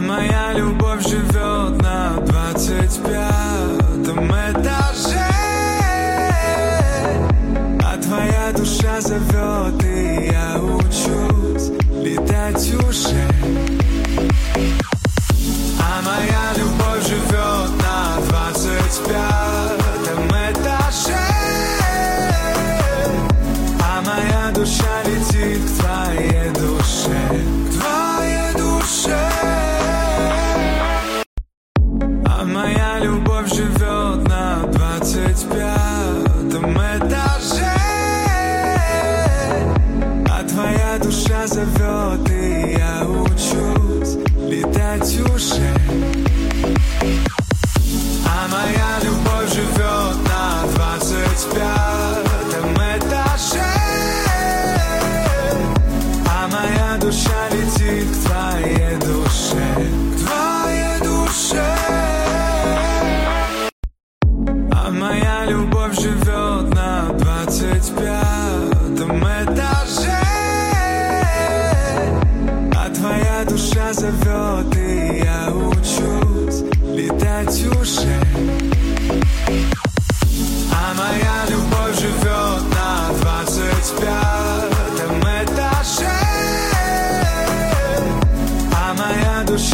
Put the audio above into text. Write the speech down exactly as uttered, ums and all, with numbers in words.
моя любовь живет на двадцать пятом этаже, а твоя душа зовет, и я учусь летать уже. А моя любовь живет на двадцать пятом этаже, а моя душа летит к твоей душе, к твоей душе. А моя любовь живет на двадцать пятом этаже, а твоя душа зовет, и я учусь летать уже. А моя любовь живет на двадцать пятом этаже, а моя душа летит к твоей душе, к твоей душе. А моя любовь живет на двадцать пятом этаже, а твоя душа зовет, и я учусь летать уже.